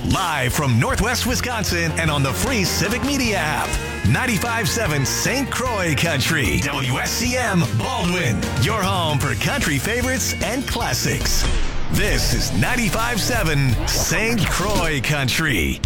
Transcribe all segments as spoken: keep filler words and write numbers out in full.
Live from Northwest Wisconsin and on the free Civic Media app. ninety-five point seven Saint Croix Country. W S C M Baldwin. Your home for country favorites and classics. This is ninety-five point seven Saint Croix Country.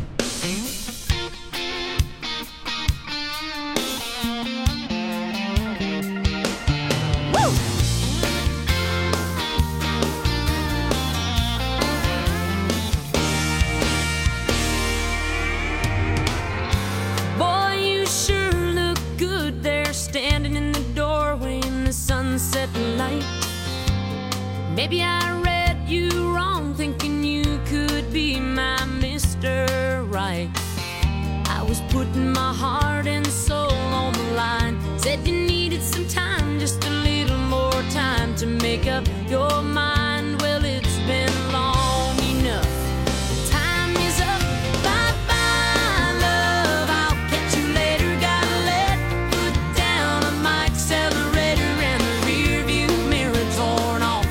Maybe I read you wrong, thinking you could be my Mister Right. I was putting my heart and soul on the line. Said you needed some time, just a little more time to make up your mind. Well, it's been long enough. The time is up. Bye-bye, love. I'll catch you later. Gotta let put down on my accelerator and the rear view mirror torn off.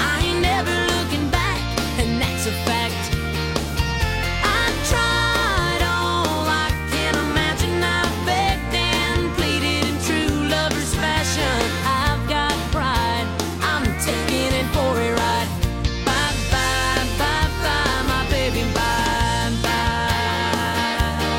A fact. I tried all I can imagine. I begged and pleaded in true lover's fashion. I've got pride. I'm taking it for a ride. Bye bye bye bye, my baby. Bye bye.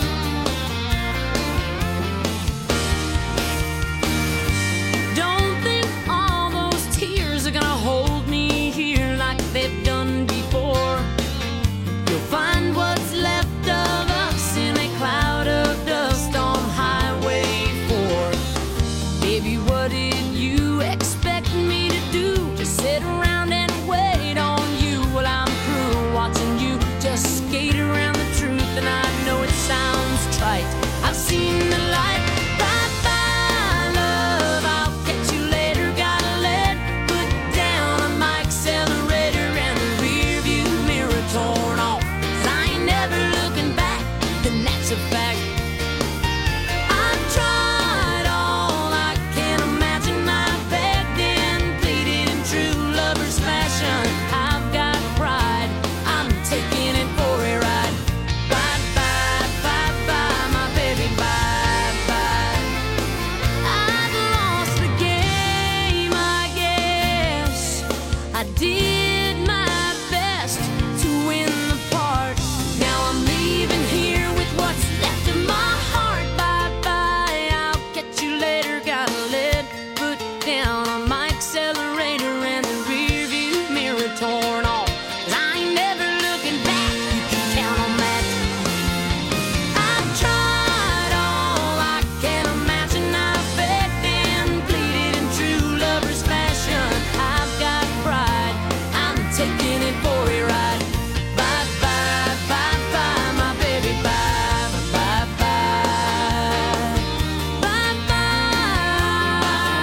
Don't think all those tears are gonna hold me here like they've done before. You'll find what's left of us in a cloud of dust on Highway four. Baby, what did you expect me to do? Just sit around and wait on you while I'm through watching you just skate around the truth. And I know it sounds trite, I've seen the light. Bye bye, love, I'll catch you later. Gotta let put down on my accelerator and the rear view mirror torn off. Cause I ain't never looking back, and that's a fact. I tried all I can imagine. I begged and pleaded in true lover's fashion. I've got pride, I'm taking it for a ride. Bye bye bye bye, my baby. Bye bye. I've lost the game, I guess. I did my best to win the part. Now I'm leaving here with what's left of my heart. Bye bye, I'll catch you later. Gotta let put down on my accelerator and the rear view mirror torn off. Cause I ain't never looking back, you can count on that. I've tried all I can imagine. I begged and pleaded in true lover's fashion. I've got pride, I'm taking it for a ride. Bye bye bye bye, my baby. Bye bye bye. Bye bye.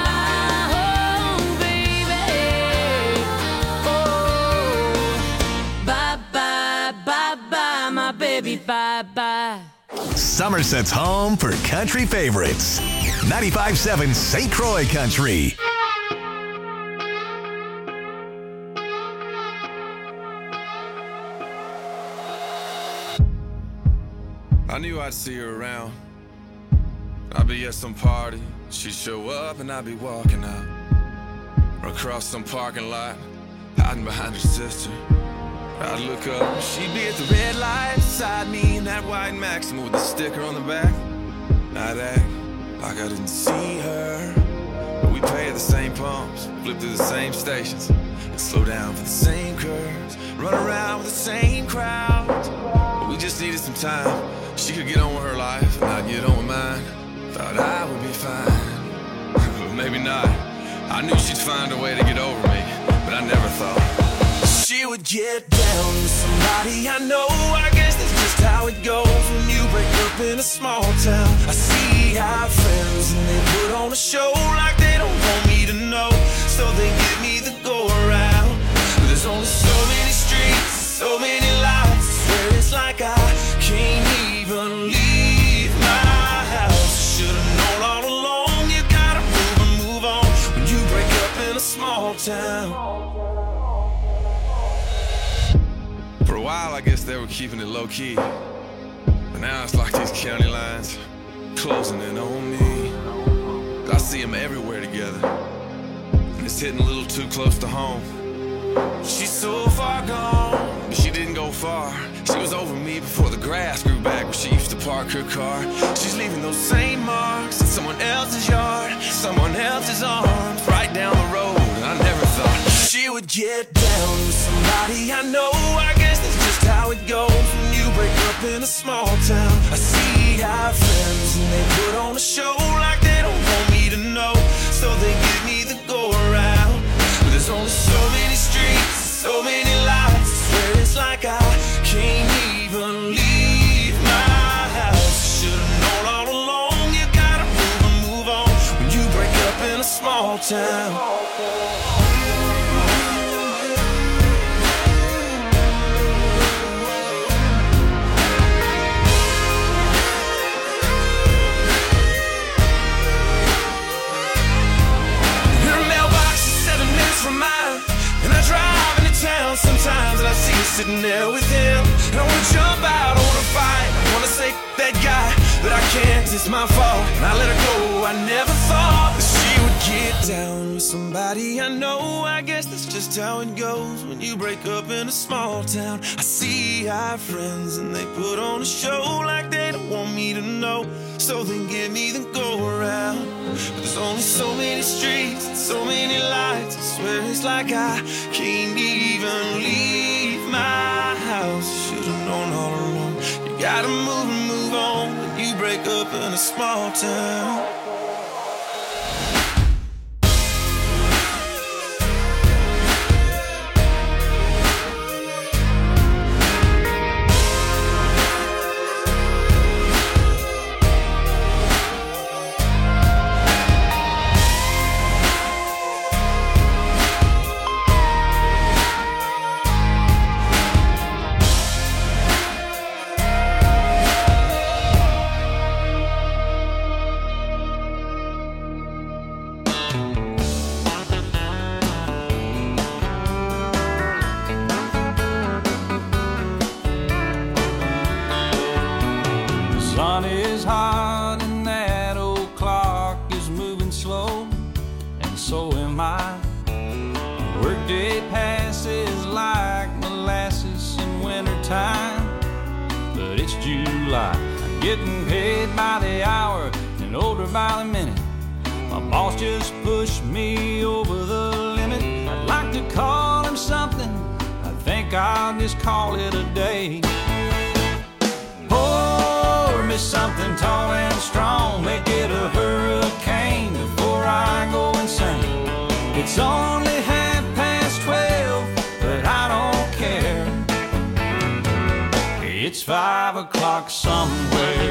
Oh baby. Oh. Bye bye bye bye, my baby. Bye bye. Somerset's home for country favorites. ninety-five point seven Saint Croix Country. I knew I'd see her around. I'd be at some party, she'd show up and I'd be walking out. Or across some parking lot, hiding behind her sister. I'd look up, she'd be at the red light beside me in that white Maxima with the sticker on the back. I'd act like I didn't see her, but we pay at the same pumps, flip through the same stations, and slow down for the same curves, run around with the same crowds. But we just needed some time. She could get on with her life, and I'd get on with mine. Thought I would be fine, but maybe not. I knew she'd find a way to get over me, but I never thought she would get down with somebody I know. I guess that's just how it goes when you break up in a small town. I see our friends and they put on a show like they don't want me to know, so they give me the go around. But there's only so many streets, so many lights. I swear it's like I can't even leave my house. Should've known all along, you gotta move and move on when you break up in a small town. For a while while, I guess they were keeping it low-key. But now it's like these county lines closing in on me. I see them everywhere together, and it's hitting a little too close to home. She's so far gone, but she didn't go far. She was over me before the grass grew back where she used to park her car. She's leaving those same marks in someone else's yard, someone else's arms, right down the road. And I never thought she would get down with somebody I know. I guess that's just how it goes when you break up in a small town. I see our friends and they put on a show like they don't want me to know, so they give me the go around. But there's only so many streets, so many lights, I swear it's like I can't even leave my house. Should've known all along, you gotta move and move on when you break up in a small town. From mine, and I drive into town sometimes, and I see her sitting there with him, and I wanna jump out, I wanna fight, I wanna say that guy, but I can't, it's my fault, and I let her go. I never thought that she would get down with somebody I know. I guess that's just how it goes when you break up in a small town. I see our friends and they put on a show like they don't want me to know, so they give me the go around. But there's only so many streets and so many lights, I swear it's like I can't even leave my house. Should've known all along, you gotta move and move on when you break up in a small town. Getting paid by the hour and older by the minute. My boss just pushed me over the limit. I'd like to call him something, I think I'll just call it a day. Pour me something tall and strong, make it a hurricane before I go insane. It's only half past twelve, but I don't care. It's five o'clock somewhere.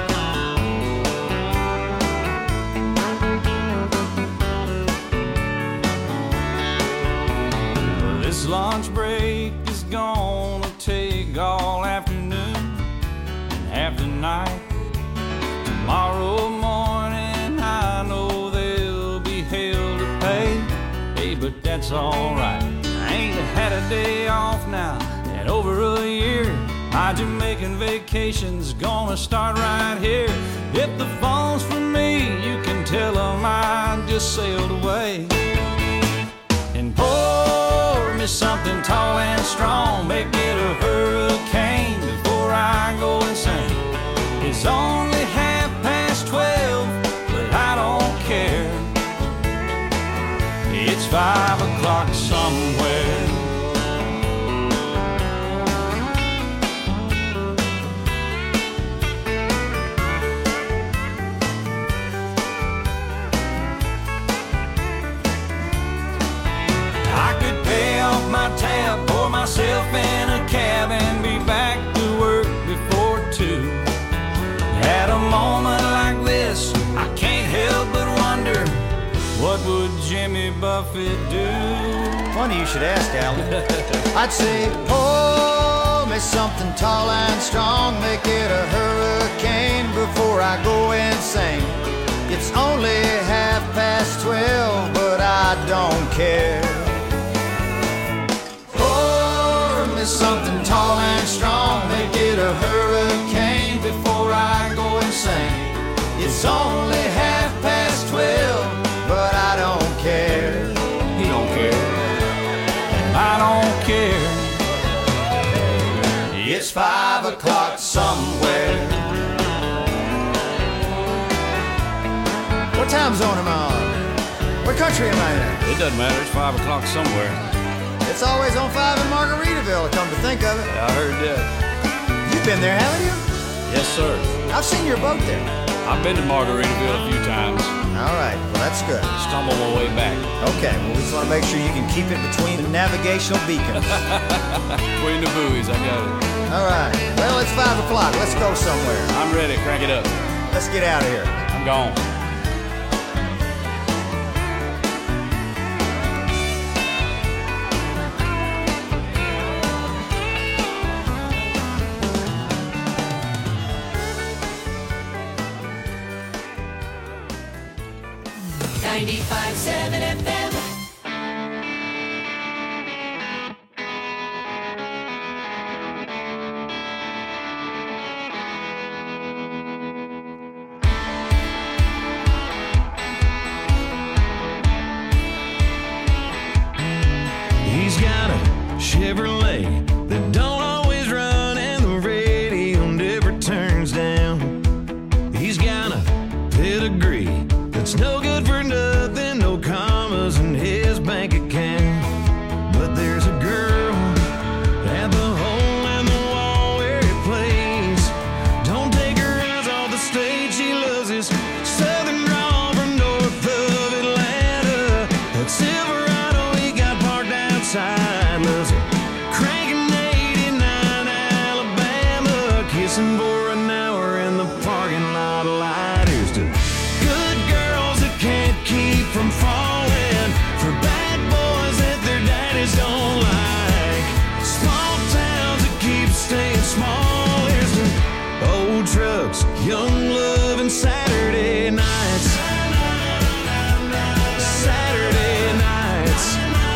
This lunch break is gonna take all afternoon and half the night. Tomorrow morning I know there'll be hell to pay. Hey, but that's alright, I ain't had a day off now in over a year. My Jamaican vacation's gonna start right here. If the phone's for me, you can tell them I just sailed away. And pour me something tall and strong, make it a hurricane before I go insane. It's only half past twelve, but I don't care. It's five o'clock somewhere. My tab, pour myself in a cab and be back to work before two. At a moment like this, I can't help but wonder, what would Jimmy Buffett do? Funny you should ask, Alan. I'd say, pour me something tall and strong, make it a hurricane before I go insane. It's only half past twelve, but I don't care. Something tall and It's only half past twelve, but I don't care. He don't care, and I don't care. It's five o'clock somewhere. What time zone am I on? What country am I in? It doesn't matter, it's five o'clock somewhere. It's always on five in Margaritaville, come to think of it. Yeah, I heard that. You've been there, haven't you? Yes, sir. I've seen your boat there. I've been to Margaritaville a few times. All right, well, that's good. Stumble my way back. Okay, well, we just want to make sure you can keep it between the navigational beacons. Between the buoys, I got it. All right, well, it's five o'clock. Let's go somewhere. I'm ready, crank it up. Let's get out of here. I'm gone. ninety-five point seven F M. He's got a Chevrolet that don't always run, and the radio never turns down. He's got a pedigree that's no good for nothing, no commas in his bank account. But there's a girl at the hole in the wall where he plays. Don't take her eyes off the stage, she loves his southern drawl from north of Atlanta. That Silverado he got parked outside, loves it cranking eighty-nine Alabama, kissing for an hour in the parking lot of lighters to good girls that can't keep from falling for bad boys that their daddies don't like. Small towns that keep staying small. Here's the old trucks, young love, and Saturday nights. Saturday nights.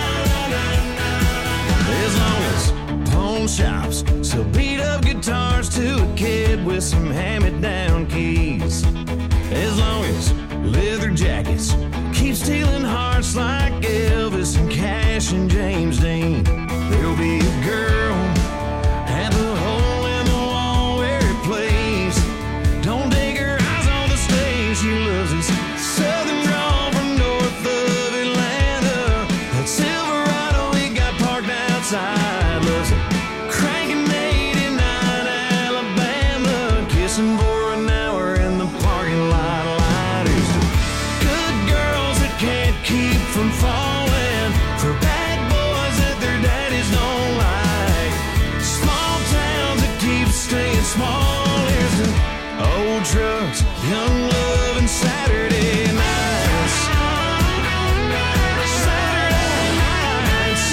As long as pawn shops sell beat up guitars to a kid with some hand-me-down keys. As long as leather jackets keep stealing hearts like Elvis and Cash and James Dean, there'll be a girl at the hole in the wall where he plays. Don't take her eyes on the stage, she loves his southern drawl from north of Atlanta. That Silverado he got parked outside, loves it cranking eighty-nine Alabama, kissing for an hour in the parking lot of lighters. Good girls that can't keep from falling for bad boys that their daddies don't like. Small towns that keep staying small. Here's the old trucks, young love, and Saturday nights. Saturday nights.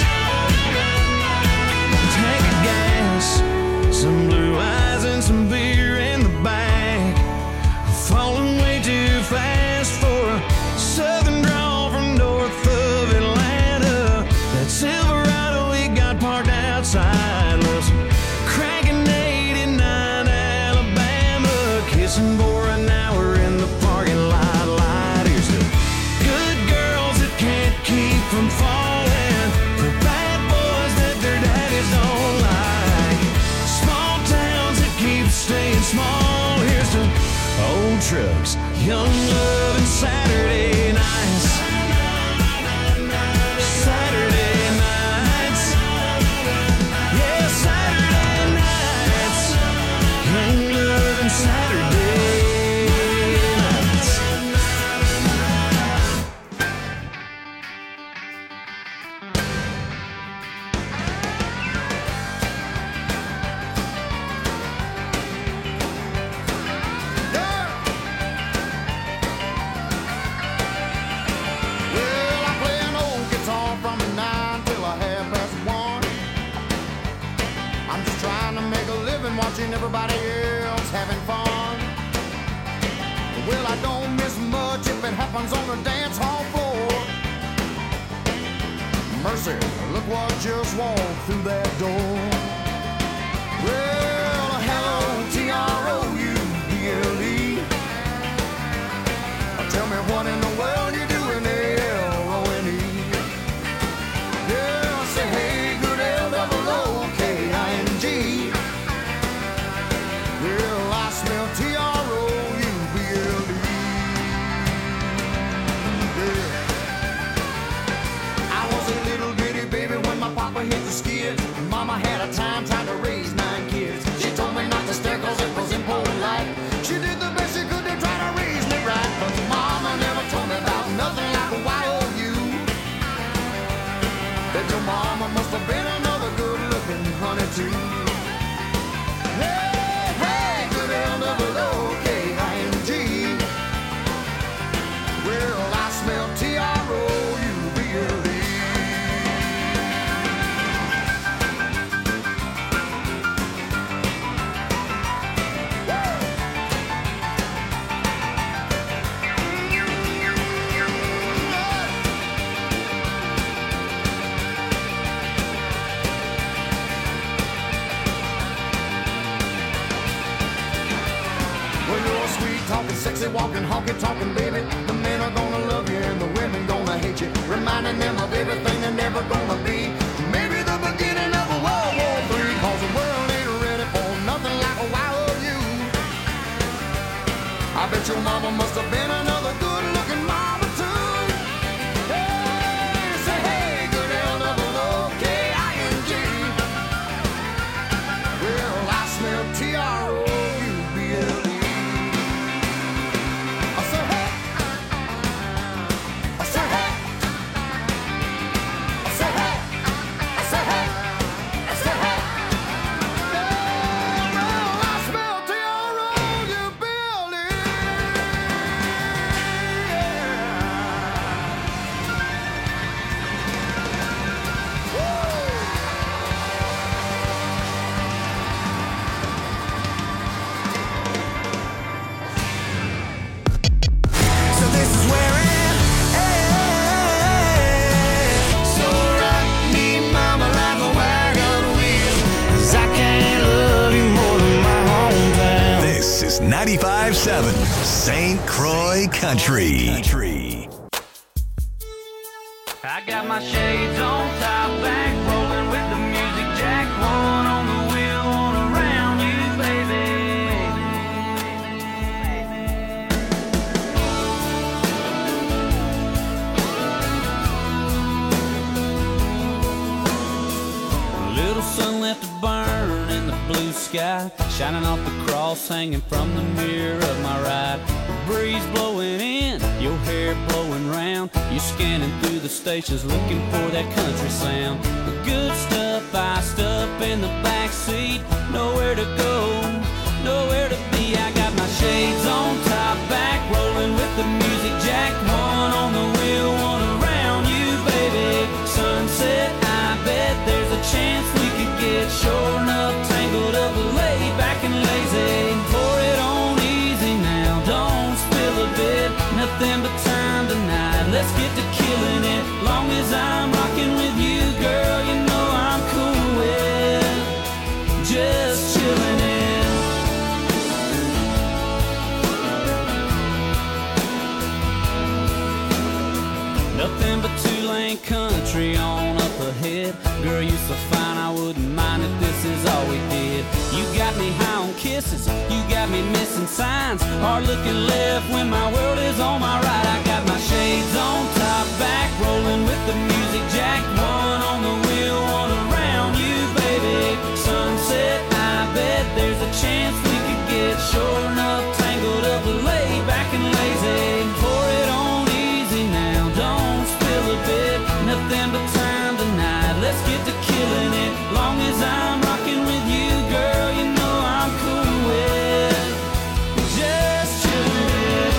Tank of gas, some blue eyes, and some beer in the back. Falling way too fast for a southern drawl from north of Atlanta. That Silverado he got parked outside, loves cranking eighty-nine Alabama, kissing for an hour in the parking lot light. Here's the good girls that can't keep from falling for bad boys that their daddies don't like. Small towns that keep staying small. Here's the old trucks, young love, and Saturday nights. Saturday nights. Yeah, Saturday nights. Young love and Saturday nights. Well, I play an old guitar from nine till a half past one. I'm just trying to make a living watching everybody else having fun. Well, I don't miss much if it happens on the dance hall floor. Mercy, look what just walked through that door. Well, hello, T R O U B L E. talking, sexy walking, honky talking, baby. The men are gonna love you and the women gonna hate you, reminding them of everything they're never gonna be. Maybe the beginning of a World War Three, cause the world ain't ready for nothing like a wild you. I bet your mama must have been another good-looking mama too. Hey, say hey, good L double O K I N G. Well, I smell T R O U B L E. I say hey, I say hey, I say hey, I say hey, I say hey. Yeah, well, I smell T R O U B L E. So this is where it ends. So rock me, mama, like a wagon wheel, 'cause I can't love you more than my hometown. This is ninety-five seven Saint Croix Country. Country. I got my shades on, top back, rolling with the music jack. One on the wheel, one around you, baby. A little sun left to burn in the blue sky, shining off the cross hanging from the mirror of my ride. The breeze blowing in, your hair blowing round. You're scanning through the stations looking for that country sound. The good stuff iced up in the back seat. Nowhere to go, nowhere to be. I got my shades on, top back, rolling with the music jack. One on the wheel, one around you, baby. Sunset, I bet there's a chance we could get sure enough tangled up, laid back and lazy. Pour it on easy now, don't spill a bit. Nothing but time tonight, let's get to killing it. Long as I'm rocking with you, girl, you know I'm cool with just chilling it. Nothing but two-lane country on up ahead. Girl, you so fine, I wouldn't mind if this is all we did. You got me high on kisses, you got me missing signs. Hard looking left when my world is on my right. I got my shades on, top back, rolling with the music jack. One on the wheel, one around you, baby. Sunset, I bet there's a chance we could get sure enough tangled up, laid back and lazy. Pour it on easy now, don't spill a bit. Nothing but time tonight, let's get to killing it. Long as I'm rocking with you, girl, you know I'm cool with just chilling it.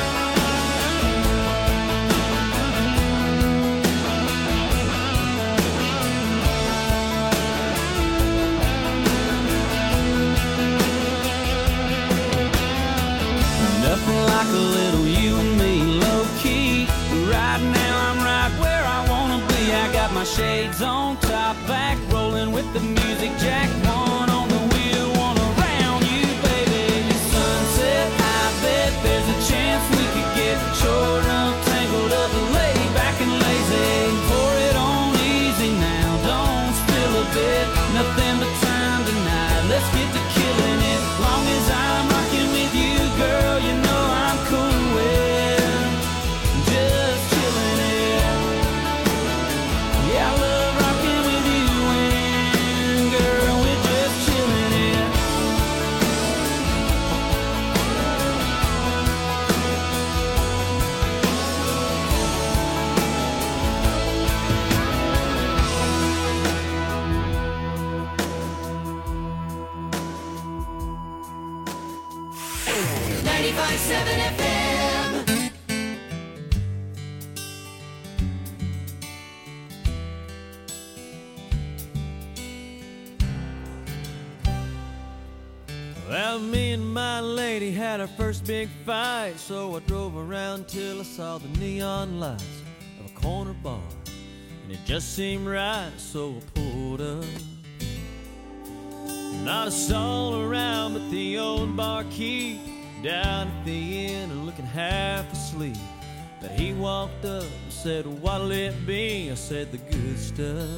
Nothing like a little you and me, low key. Right now I'm right where I wanna be. I got my shades on, top back, rolling with the music jack. One on the wheel, one around you, baby. Sunset, I bet there's a chance we could get short enough tangled up, laid back and lazy. Pour it on easy now, don't spill a bit. Nothing but time tonight, let's get to killing it. Long as I'm rocking with you, girl, you know I'm cool with just chilling it. Yeah, I love rocking with you and girl, we're just chilling it. ninety-five seven F M. Well, me and my lady had our first big fight, so I drove around till I saw the neon lights of a corner bar, and it just seemed right, so I pulled up. Not a soul around but the old barkeep down at the inn and looking half asleep. But he walked up and said, what'll it be? I said, the good stuff.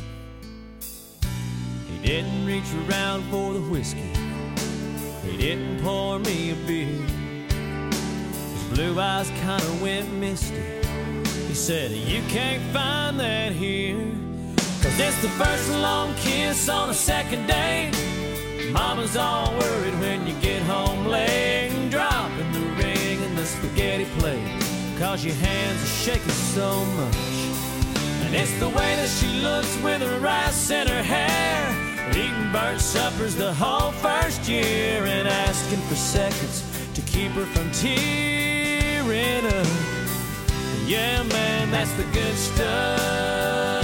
He didn't reach around for the whiskey. He didn't pour me a beer. His blue eyes kind of went misty. He said, you can't find that here. Cause it's the first long kiss on a second date. Mama's all worried when you get home late, and dropping the ring in the spaghetti plate. Cause your hands are shaking so much. And it's the way that she looks with her rice in her hair, eating burnt suppers the whole first year, and asking for seconds to keep her from tearing up. Yeah, man, that's the good stuff.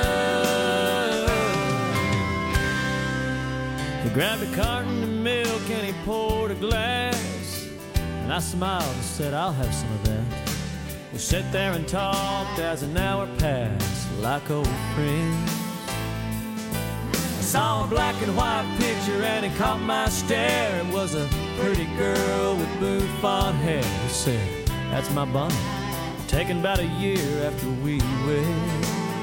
He grabbed a carton of milk and he poured a glass, and I smiled and said, I'll have some of that. We sat there and talked as an hour passed like old friends. I saw a black and white picture and it caught my stare. It was a pretty girl with bouffant hair. He said, that's my Bonnie, taken about a year after we wed.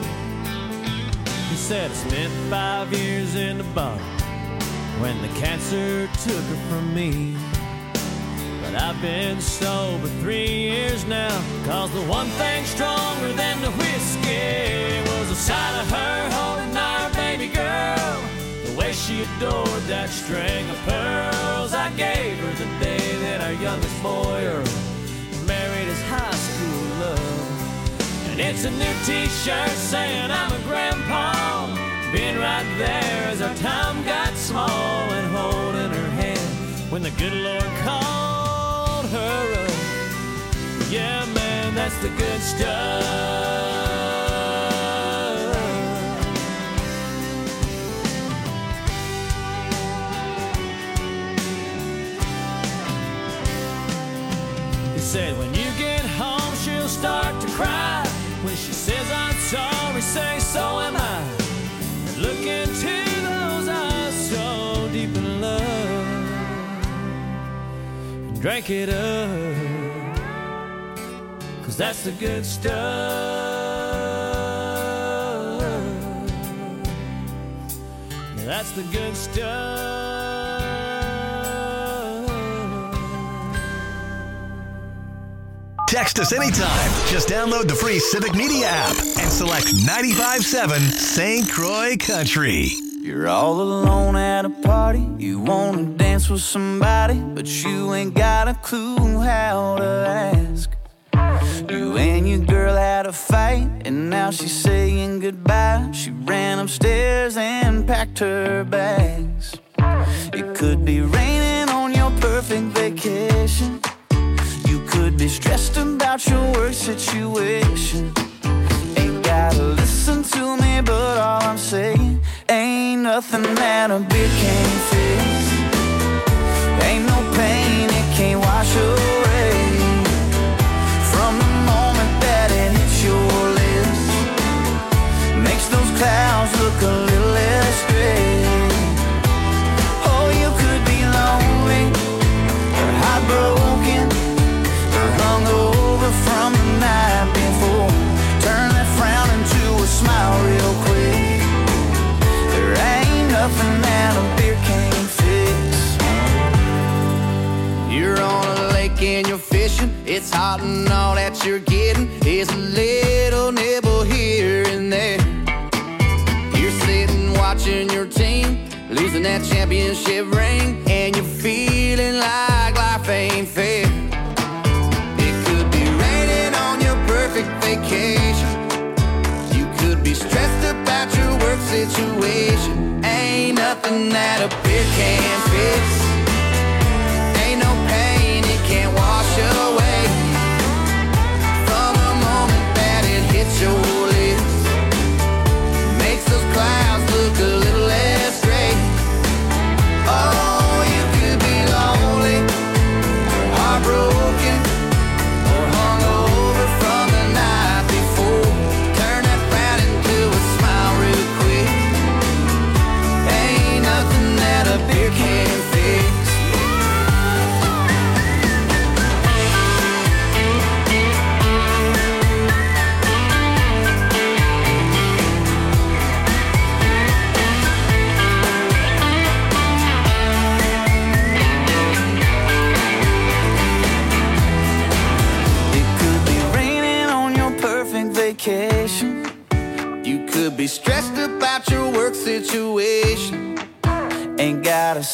He said, I spent five years in the bottle when the cancer took her from me. But I've been sober three years now, cause the one thing stronger than the whiskey was the sight of her holding our baby girl, the way she adored that string of pearls I gave her the day that our youngest boy Earl married his high school love. And it's a new t-shirt saying I'm a grandpa, being right there as our time got small, and holding her hand when the good Lord called her up. Yeah, man, that's the good stuff. He said, when you get home, she'll start to cry. When she says I'm sorry, say so am I. And look into those eyes so deep in love, and drink it up, cause that's the good stuff. Yeah, that's the good stuff. Text us anytime. Just download the free Civic Media app and select ninety-five point seven Saint Croix Country. You're all alone at a party. You wanna dance with somebody, but you ain't got a clue how to ask. You and your girl had a fight, and now she's saying goodbye. She ran upstairs and packed her bags. It could be raining on your perfect vacation. You could be stressed about your work situation. Ain't gotta listen to me, but all I'm saying, ain't nothing that a beer can't fix. Ain't no pain it can't wash away. From the moment that it hits your lips, makes those clouds look a little less gray. Oh, you could be lonely, or heartbroken, or hungover from the night before. Turn that frown into a smile real quick. There ain't nothing that a beer can't fix. You're on a lake and you're fishing. It's hot and all that you're getting is a little nibble here and there. You're sitting watching your team losing that championship ring, and you're feeling like life ain't fair. It could be raining on your perfect vacation. You could be stressed about your work situation. Ain't nothing that a beer can't fix. Ain't no pain it can't wash away. From the moment that it hits your lips, makes those clouds look a little less gray. Oh, you could be lonely, or heartbroken, or hungover from the night before. Turn that frown into a smile real quick. Ain't nothing that a beer can't fix.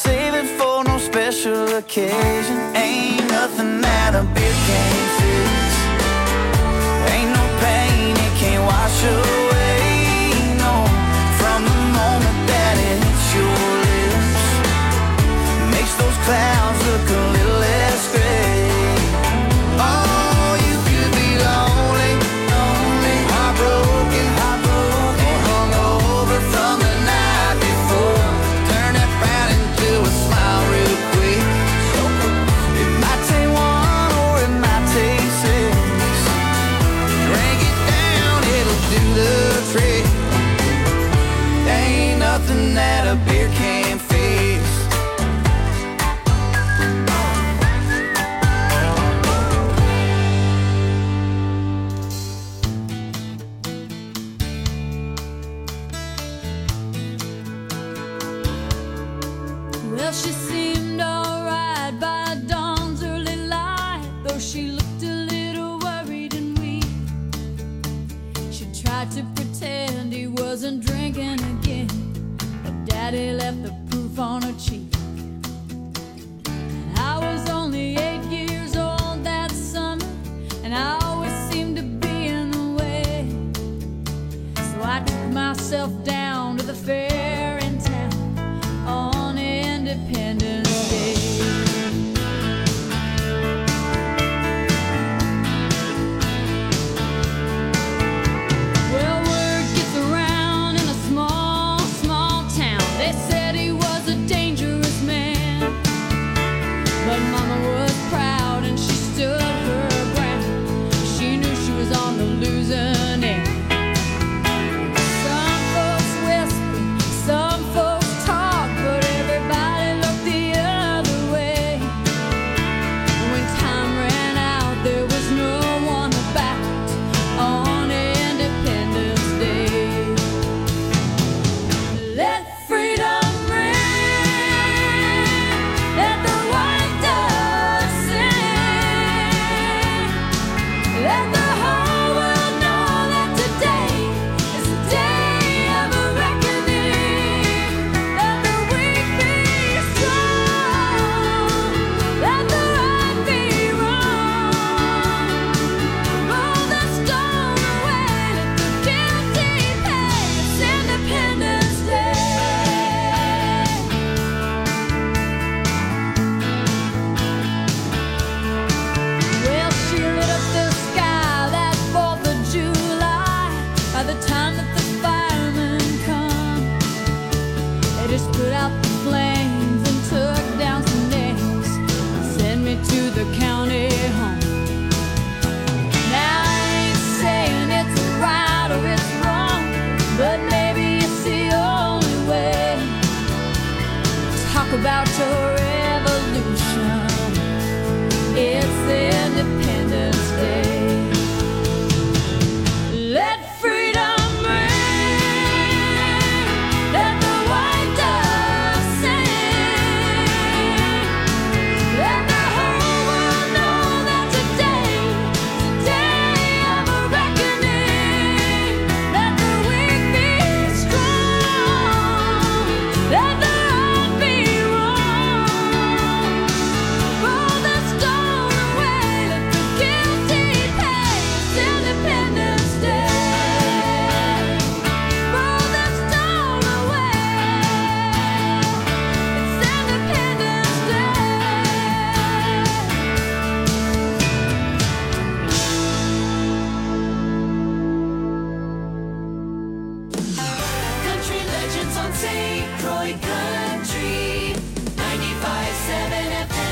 save it for no special occasion. Ain't nothing that a beer can't fix. Ain't no pain it can't wash away. No, from the moment that it hits your lips, makes those clouds look a little less gray. Oh, you could be lonely, lonely, heartbroken, heartbroken, hungover from the night before. Turn that frown into a smile real quick. It might take one or it might take six. Drink it down, it'll do the trick. Ain't nothing that a beer can't fix. Well, she seemed alright by dawn's early light, though she looked a little worried and weak. She tried to pretend he wasn't drinking again, but Daddy left the proof on her cheek. And I was only eight years old that summer, and I always seemed to be in the way. So I took myself down to the fair in town on Independence Day. Well, word gets around in a small, small town. They said he was a dangerous man, but Mama was proud and she stood her ground. She knew she was on the losing end. Some folks whisper, some folks talk, but everybody looked the other way. When time ran out, there was no one about on Independence Day. Let freedom ring, let the white dove sing, let the whole world know that today is a day of a reckoning. Let the weak be strong, let the right be wrong. Roll the stone away, let the guilty pay. It's Independence Day. Well, she lit up the sky that fourth of July. By the time that the firemen come, they just put out the flames and took down some names and sent me to the county home. Now I ain't saying it's right or it's wrong, but maybe it's the only way. Talk about your revolution. It's Independence Day. Let freedom ring, let the white dove sing, let the whole world know that today is a day of a reckoning. Let the weak be strong, let the right be wrong. Roll the stone away, let the guilty pay. It's Independence Day. Roll the stone away. It's Independence Day. Country legends on Saint Croix Country ninety-five point seven F M.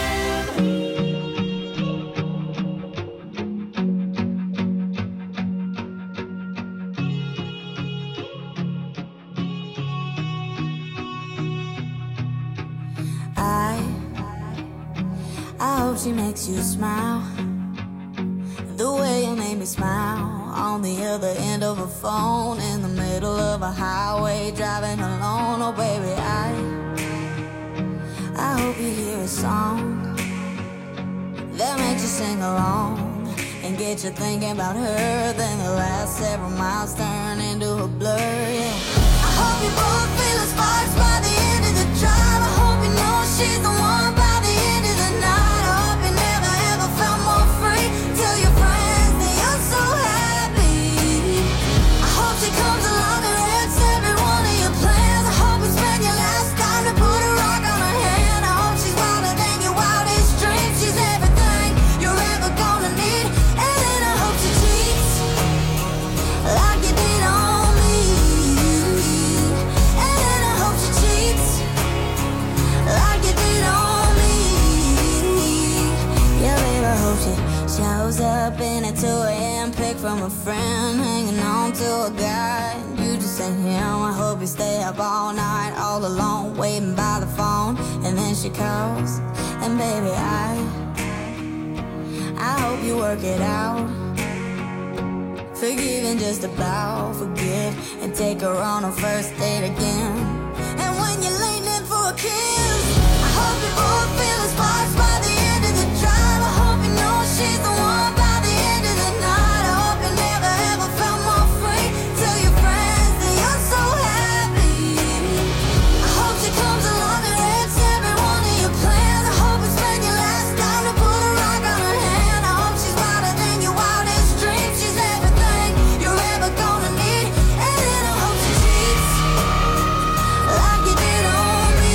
I, I hope she makes you smile the way you made me smile on the other end of a phone in the middle of a highway driving alone. Oh baby, I, I hope you hear a song that makes you sing along and get you thinking about her. Then the last several miles turn into a blur, yeah. I hope you both feel the sparks by the end of the drive. I hope you she's the one by the end of the night. I hope you never ever felt more free. Tell your friends that you're so happy. I hope she comes along and wrecks every one of your plans. I hope you spend your last time to put a rock on her hand. I hope she's wilder than your wildest dreams. She's everything you're ever gonna need. And then I hope she cheats like you did on me. And then I hope she cheats like you did on me. Yeah, babe, I hope she shows up in a two a.m. pic from a friend, hanging on to a guy. You just ain't him. I hope you stay up all night, all alone, waiting by the phone. And then she calls, and baby, I I hope you work it out. Forgive and just about forget, and take her on a first date again. And when you're leaning in for a kiss, I hope you both feel the sparks by the end of the drive. I hope you know she's the one by the end of the night. I hope you never ever felt more free. Tell your friends that you're so happy. I hope she comes along and wrecks every one of your plans. I hope you spend your last time to put a rock on her hand. I hope she's wilder than your wildest dreams. She's everything you're ever gonna need. And then I hope she cheats like you did on me.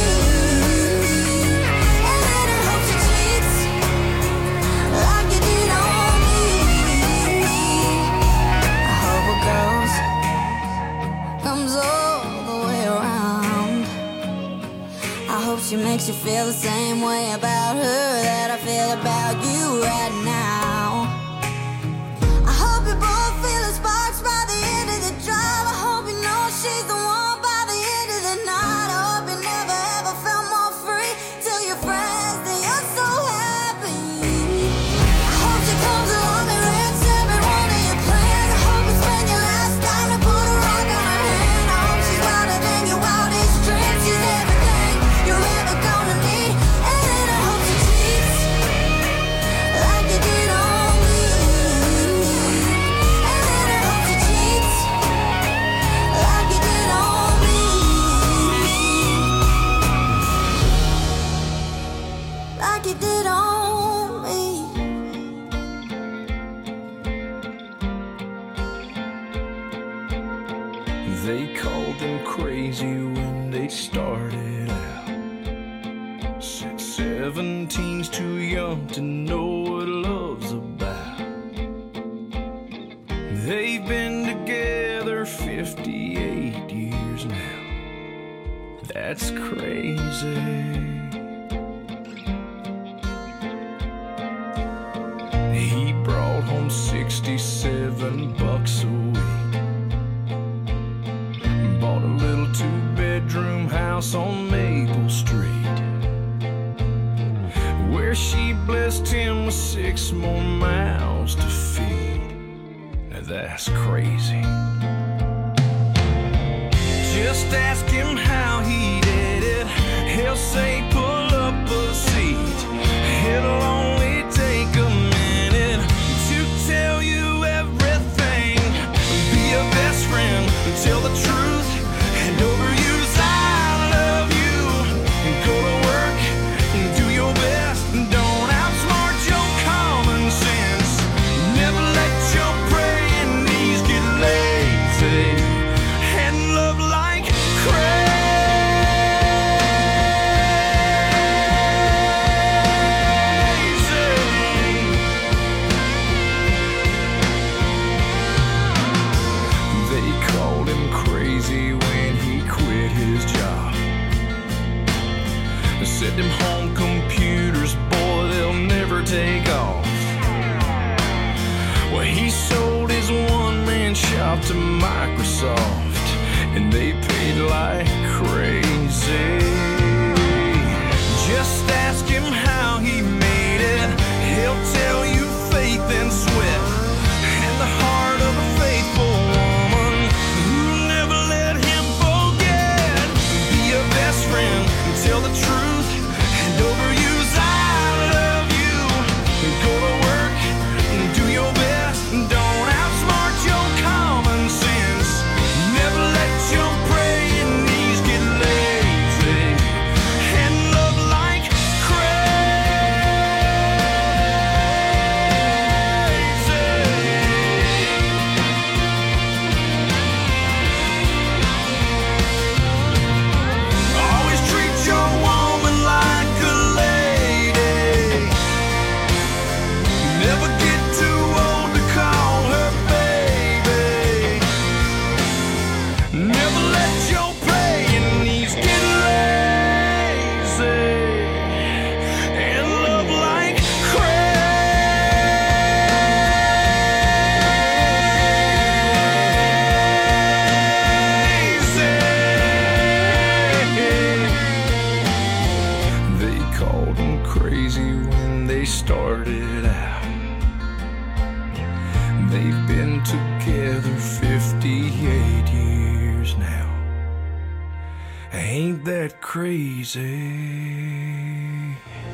And then I hope she cheats like you did on me. I hope it goes, comes all the way around. I hope she makes you feel the same way about her that I feel about you right now. I hope you both feel the sparks by the end of the drive. I hope you know she's the one by the end of the night. I hope you never ever felt more free. Tell your friends that you're so happy. I hope she comes along and wrecks every one of your plans. I hope you spend your last time to put a rock on her hand. I hope she's wilder than your wildest dreams. She's everything you're ever gonna need. And then I hope she cheats like you did on me. And then I hope she cheats like you did on me. Like you did on me. They called them crazy when they started out. Said seventeen's too young to know what love's about. They've been together fifty-eight years now. That's crazy. He brought home sixty-seven bucks a week. Bought a little two-bedroom house on Maple Street, where she blessed him with six more mouths to feed. Now that's crazy. Just ask him how he did it. He'll say pull up a seat. It'll only take a minute to tell you everything. Be a best friend, tell the truth, and overuse I love you. Go to work and do your best. Don't outsmart your common sense. Never let your praying knees get lazy. And love like crazy. They called him crazy when he quit his job. They said them home computers, boy, they'll never take off. Well, he sold his one-man shop to Microsoft, and they paid like crazy. Just ask him how he made it. He'll tell you faith and sweat, and the heart of a faithful woman who never let him forget. Be a best friend, tell the truth, and overuse I love you. Go to work and do your best. Don't outsmart your common sense. Never let your praying knees get lazy. And love like called them crazy when they started out. They've been together fifty-eight years now. Ain't that crazy?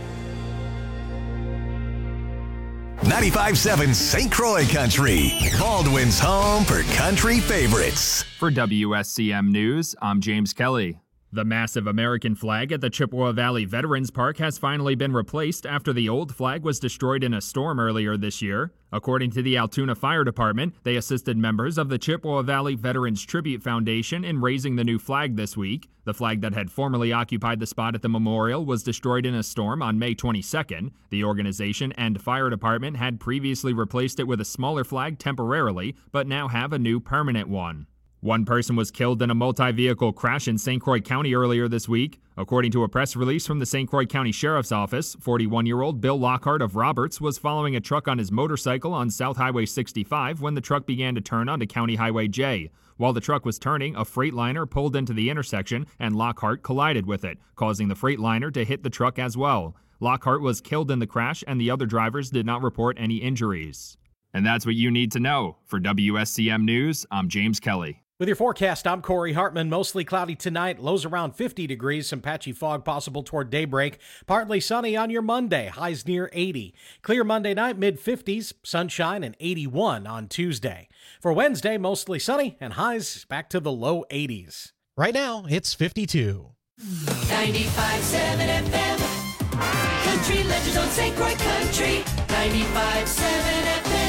ninety-five seven Saint Croix Country, Baldwin's home for country favorites. For W S C M News, I'm James Kelly. The massive American flag at the Chippewa Valley Veterans Park has finally been replaced after the old flag was destroyed in a storm earlier this year. According to the Altoona Fire Department, they assisted members of the Chippewa Valley Veterans Tribute Foundation in raising the new flag this week. The flag that had formerly occupied the spot at the memorial was destroyed in a storm on May twenty-second. The organization and fire department had previously replaced it with a smaller flag temporarily, but now have a new permanent one. One person was killed in a multi-vehicle crash in Saint Croix County earlier this week. According to a press release from the Saint Croix County Sheriff's Office, forty-one-year-old Bill Lockhart of Roberts was following a truck on his motorcycle on South Highway sixty-five when the truck began to turn onto County Highway J. While the truck was turning, a Freightliner pulled into the intersection and Lockhart collided with it, causing the Freightliner to hit the truck as well. Lockhart was killed in the crash and the other drivers did not report any injuries. And that's what you need to know. For W S C M News, I'm James Kelly. With your forecast, I'm Corey Hartman. Mostly cloudy tonight, lows around fifty degrees, some patchy fog possible toward daybreak. Partly sunny on your Monday, highs near eighty. Clear Monday night, mid fifties, sunshine and eighty-one on Tuesday. For Wednesday, mostly sunny and highs back to the low eighties. Right now, it's fifty-two. ninety-five seven F M, Country Legends on Saint Croix Country, ninety-five seven F M.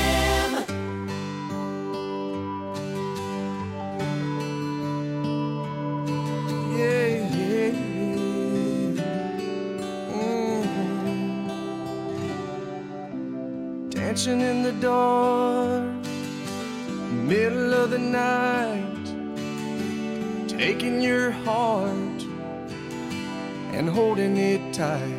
Yeah, yeah, yeah. Mm-hmm. Dancing in the dark, middle of the night, taking your heart and holding it tight.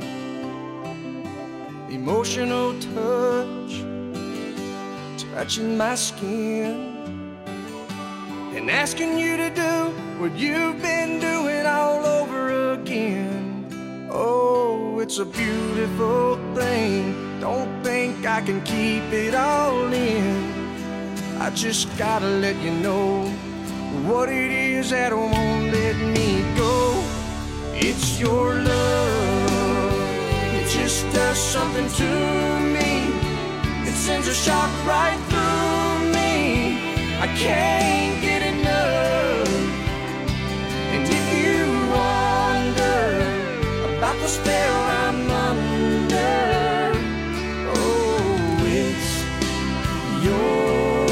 Emotional touch, touching my skin and asking you to do what you've been doing all over again. Oh, it's a beautiful thing. Don't think I can keep it all in. I just gotta let you know what it is that won't let me go. It's your love. It just does something to me. It sends a shock right through me. I can't get enough. And if you wonder about the spell I'm under, oh, it's your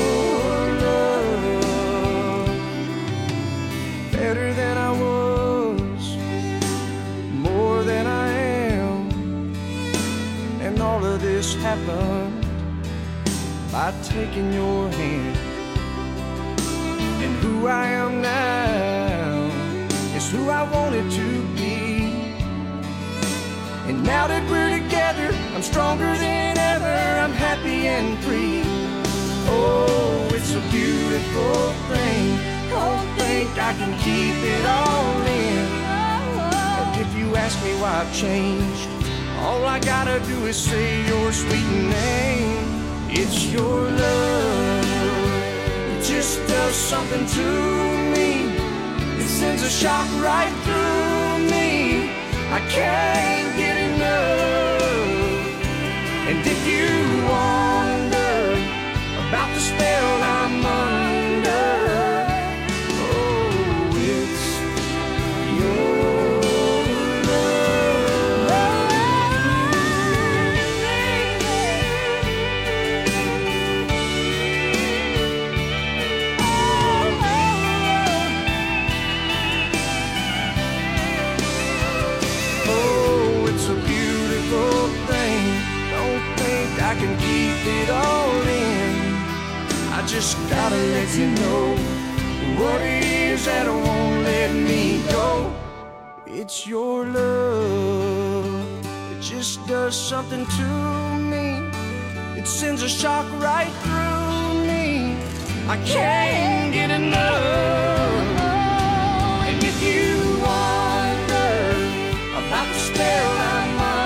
love. Better than I was, more than I am. And all of this happened by taking your hand. And who I am now is who I wanted to be. And now that we're together, I'm stronger than ever. I'm happy and free. Oh, it's a beautiful thing. Don't think I can keep it all in. And if you ask me why I've changed, all I gotta do is say your sweet name. It's your love. It just does something to me. It sends a shock right through me. I can't get enough. And if you wonder about the spell I'm under, oh, it's your I can keep it all in. I just gotta let you know what it is that won't let me go. It's your love. It just does something to me. It sends a shock right through me. I can't get enough. And if you wonder about the spell I'm under,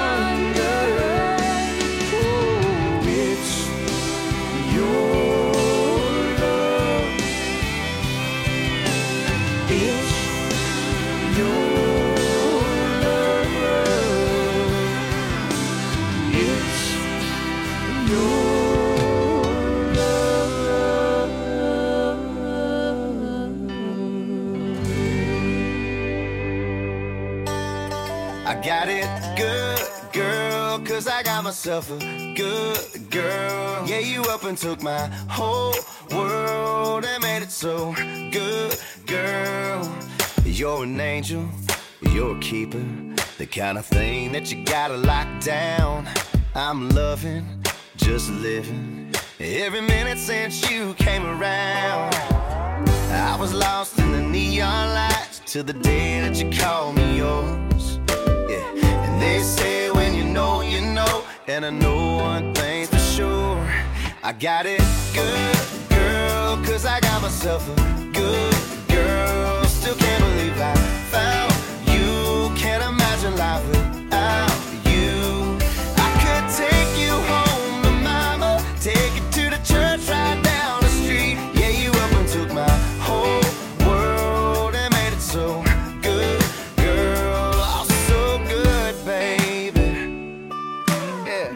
got it good, girl, cause I got myself a good girl. Yeah, you up and took my whole world and made it so good, girl. You're an angel, you're a keeper, the kind of thing that you gotta lock down. I'm loving, just living, every minute since you came around. I was lost in the neon lights till the day that you called me yours. Yeah, and they say when you know, you know, and I know one thing for sure. I got it good, girl, cause I got myself a good girl. Still can't believe I found you. Can't imagine life without you. I could take you home to mama, take you to the church right down the street. Yeah, you up and took my whole world and made it so good, girl. Oh, so good, baby. Yeah.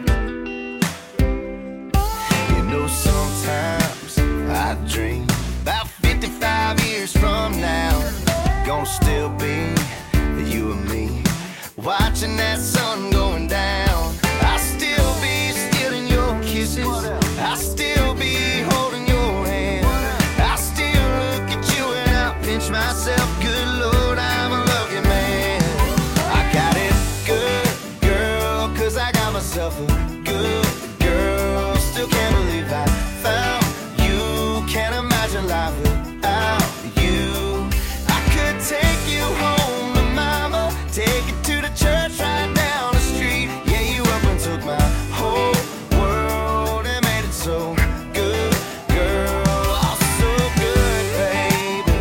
You know, sometimes I dream about fifty-five years from now, gonna still be you and me, watching that sun going down. I'll still be stealing your kisses, I'll still be holding your hand. I still look at you and I pinch myself, good Lord, I'm a lucky man. I got it good, girl, cause I got myself a good girl. Still can't believe I found you. Can't imagine life without you. I could take you home to mama, take you to the church right down the street. Yeah, you up and took my whole world and made it so good, girl. Oh, so good, baby.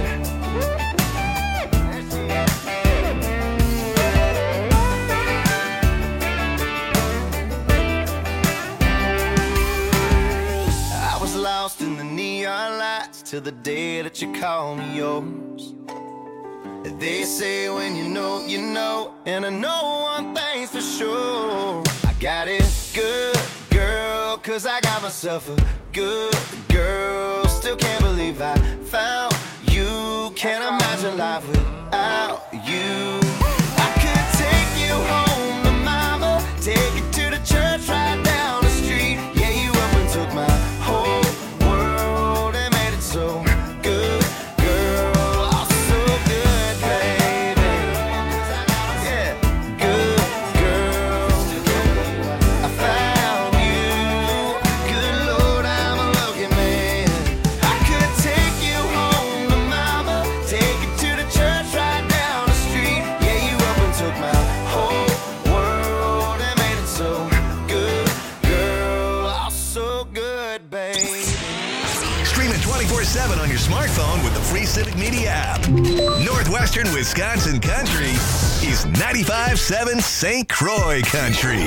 I was lost in the neon lights till the day that you called me yours. They say when you know, you know, and I know one thing's for sure. I got it good, girl, cause I got myself a good girl. Still can't believe I found you. Can't imagine life without you. I could take you home to mama, take you to the church right down the street. Yeah, you up and took my whole world and made it so good, girl. Oh, so good, baby. Yeah, good girl. I found you. Good Lord, I'm a lucky man. I could take you home to mama, take you to the church right down the street. Yeah, you up and took my whole world and made it so good, girl. Oh, so good, baby. Stream it twenty-four seven on your smartphone with the free Civic Media app. Northwestern Wisconsin Country is ninety-five seven Saint Croix Country.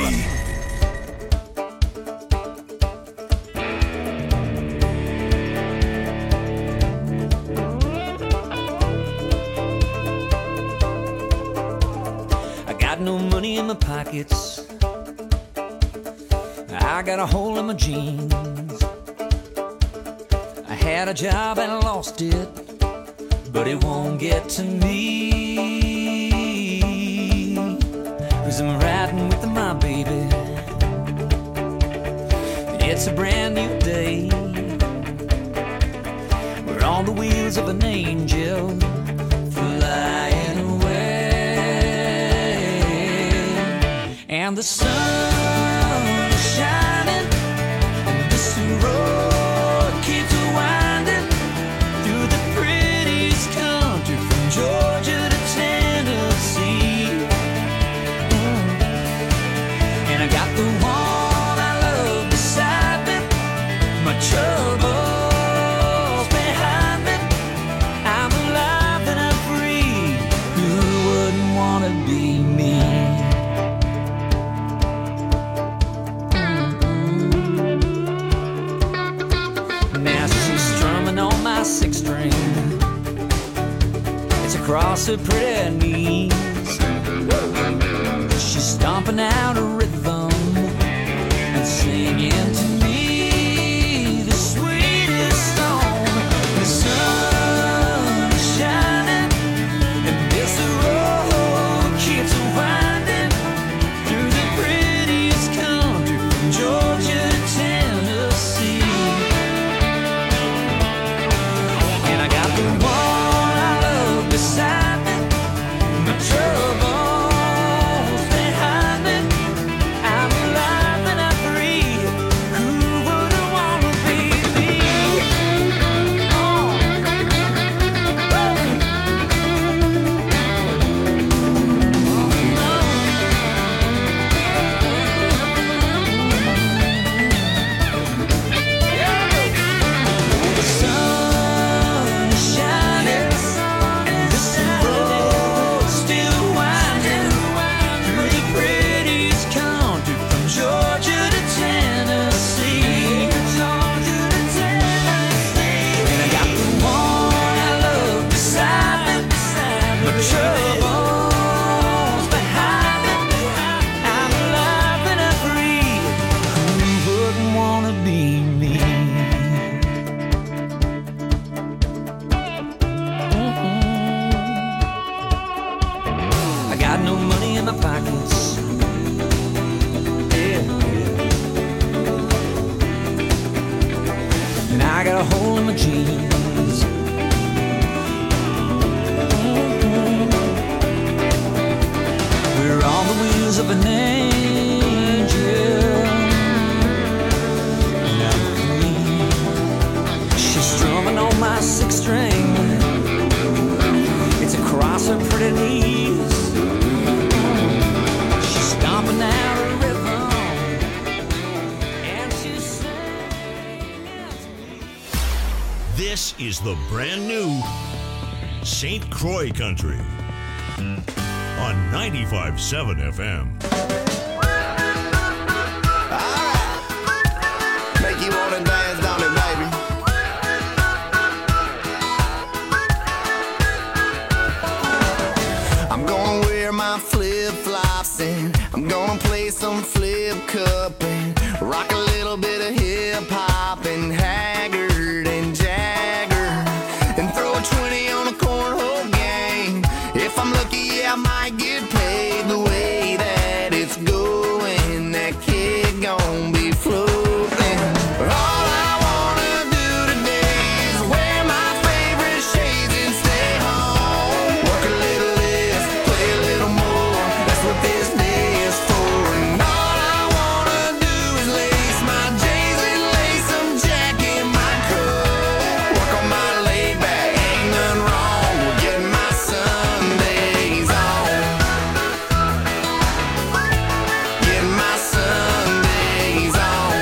I got no money in my pockets. I got a hole in my jeans. I had a job and I lost it, but it won't get to me. Cause I'm riding with my baby. It's a brand new day. We're on the wheels of an angel flying away. And the sun is shining, and this road keeps winding through the prettiest country from Georgia to Tennessee. Mm. And I got the one I love beside me, my troubles behind me. I'm alive and I'm free. Who wouldn't wanna be me? Now she's strumming on my six string. It's across her pretty knees. She's stomping out a rhythm and singing to me the sweetest song. The sun is shining and this road keeps winding an angel. Now for me, she's strumming on my six string. It's across her pretty knees. She's stomping out a rhythm, and she's saying to me. This is the brand new Saint Croix Country on ninety-five point seven F M. Make you wanna dance, don't it, baby? I'm gonna wear my flip-flops and I'm gonna play some flip cup and rock a little bit of hip-hop and Haggard and Jagger and throw a twenty on a cornhole game. If I'm lucky, yeah, I might get paid the way that it's going. That kid gon' be floating. All I wanna do today is wear my favorite shades and stay home. Work a little less, play a little more. That's what this day is for. And all I wanna do is lace my J's and lace some Jack in my coat. Work on my laid back, ain't nothing wrong with getting my Sundays on. Getting my Sundays on.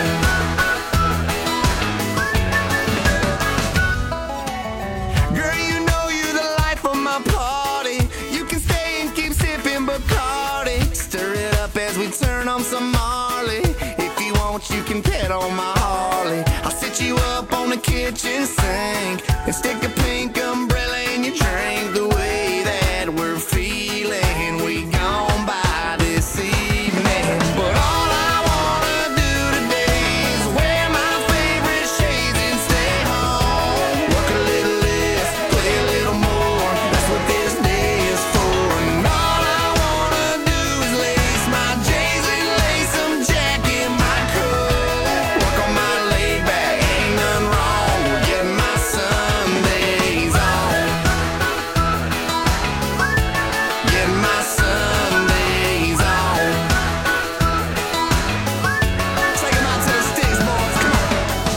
Girl, you know you the life of my party. You can stay and keep sipping Bacardi. Stir it up as we turn on some Marley. If you want, you can pet on my Harley. I'll sit you up on the kitchen sink and stick a pink umbrella in your drink. The way that we're feeling, we gon' by this evening. But all I wanna do today is wear my favorite shades and stay home. Work a little less, play a little more. That's what this day is for. And all I wanna do is lace my J's and lace some Jack in my coat. Work on my laid back, ain't nothing wrong with getting my Sundays on. Getting my Sundays on. Take 'em out to the sticks, boys. Come on.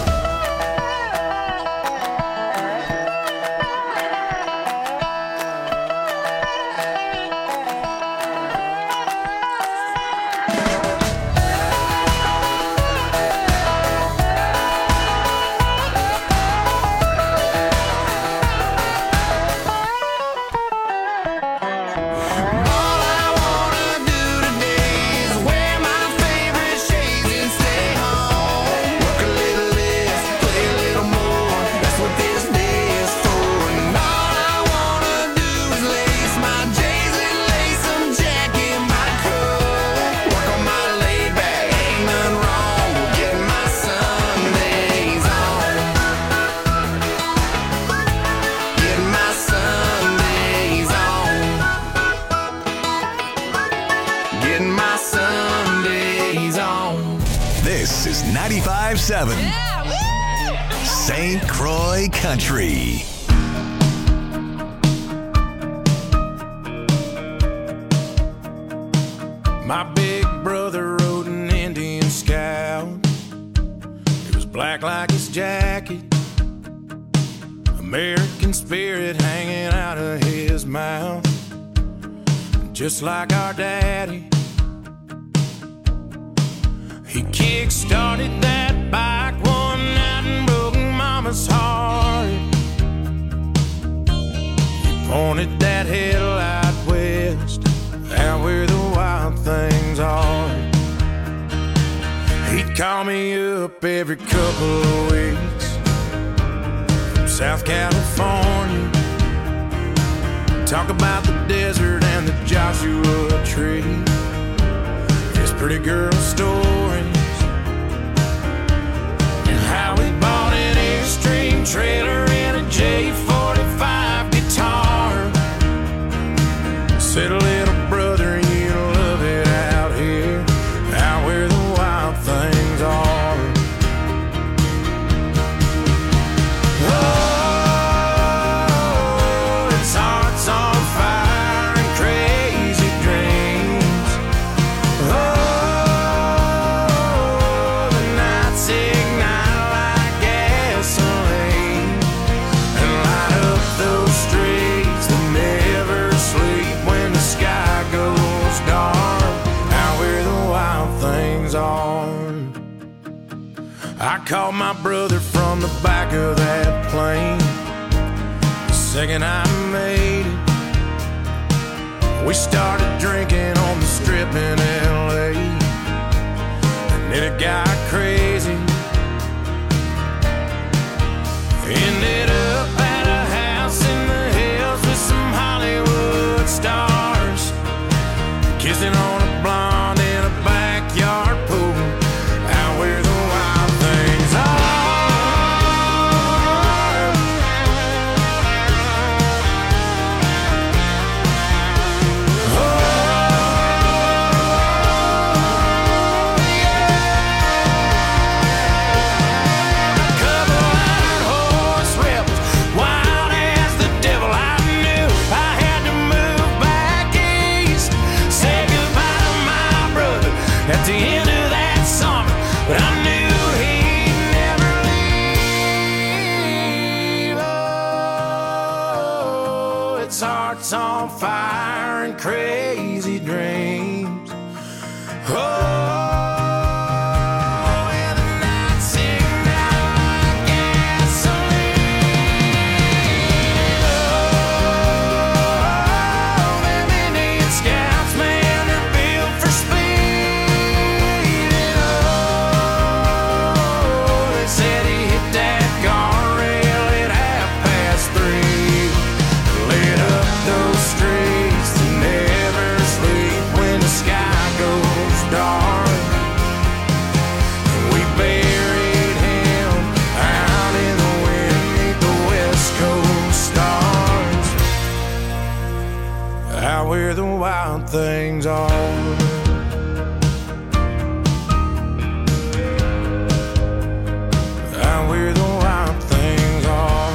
All I wanna do today is wear my favorite shades and stay home. Work a little less, play a little more. That's what this day is for. And all I wanna do is lace my J's and lace some Jack in my coat. Work on my laid back, ain't nothing wrong with getting my Sundays on. Getting my Sundays on. Getting my Sundays on. This is ninety-five point seven Saint Croix Country. My big brother rode an Indian Scout. It was black like his jacket, American spirit hanging out of his mouth. Just like our daddy, he kick-started that bike one night and broke Mama's heart. He pointed that headlight west, out where the wild things are. He'd call me up every couple of weeks from South California, talk about the desert and the Joshua Tree, his pretty girl stories, and how he bought an Airstream trailer and a J forty-five guitar. Said, little brother, you love it out here, out where the wild things are. Oh, it's hearts on fire and crazy dreams. Oh, I called my brother from the back of that plane the second I made it. We started drinking on the strip in L A, and then it got crazy. Ended up at a house in the hills with some Hollywood stars, kissing on a blonde in a backyard pool, out where the wild things are. Oh, yeah. A couple iron horse ripped, wild as the devil. I knew I had to move back east, say goodbye to my brother at the end of that summer, but I knew he'd never leave. Oh, its heart's on fire and crazy dreams. Oh, and the night sing down like gasoline. Oh, them Indian scouts, man, they're built for speed. And oh, they said he hit that guardrail at half past three. Lit up those streets that never sleep when the sky goes dark. And we buried him out in the wind 'neath the West Coast stars, out where the wild things are. Out where the wild things are.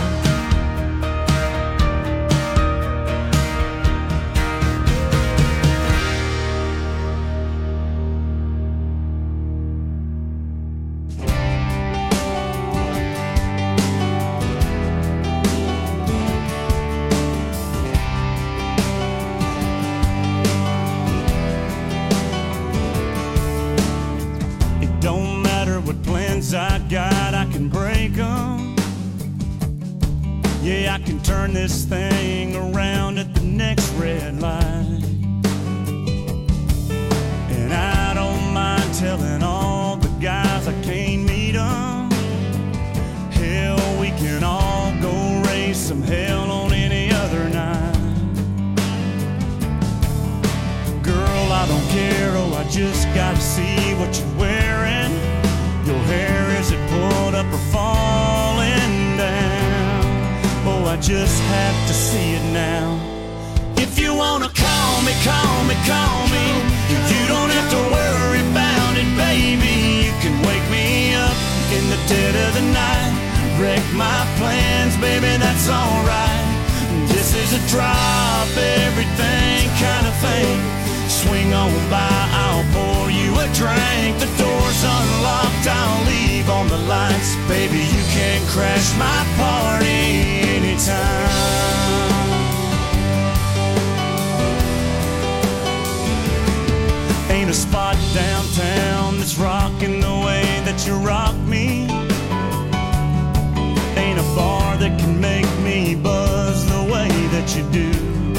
It don't matter what plans I got, I can break them. Yeah, I can turn this thing around at the next red light. And I don't mind telling all the guys I can't meet them. Hell, we can all go raise some hell on any other night. Girl, I don't care, oh, I just gotta see what you're wearing. Your hair, is it pulled up or falling down? Oh, I just have to see it now. If you wanna call me, call me, call me. You don't have to worry about it, baby. You can wake me up in the dead of the night. Wreck my plans, baby, that's alright. This is a drop everything kind of thing. Swing on by, I'll pour you a drink. The door's unlocked, I'll leave on the lights. Baby, you can crash my party anytime. Ain't a spot downtown that's rocking the way that you rock me. Ain't a bar that can make me buzz the way that you do.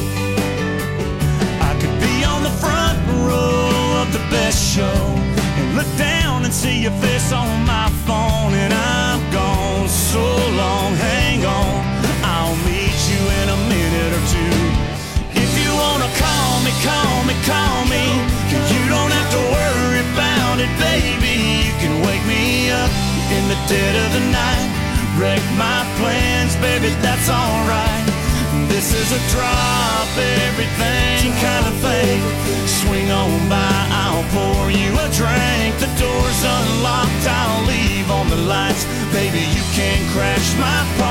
I could be on the front row of the best show and look down and see your face on my phone, and I'm gone so long, hang on, I'll meet you in a minute or two. If you wanna call me, call me, call me. You don't have to worry about it, baby. You can wake me up in the dead of the night. Wreck my plans, baby, that's alright. This is a drop everything kind of thing. Swing on by, I'll pour you a drink. The door's unlocked, I'll leave on the lights. Baby, you can crash my party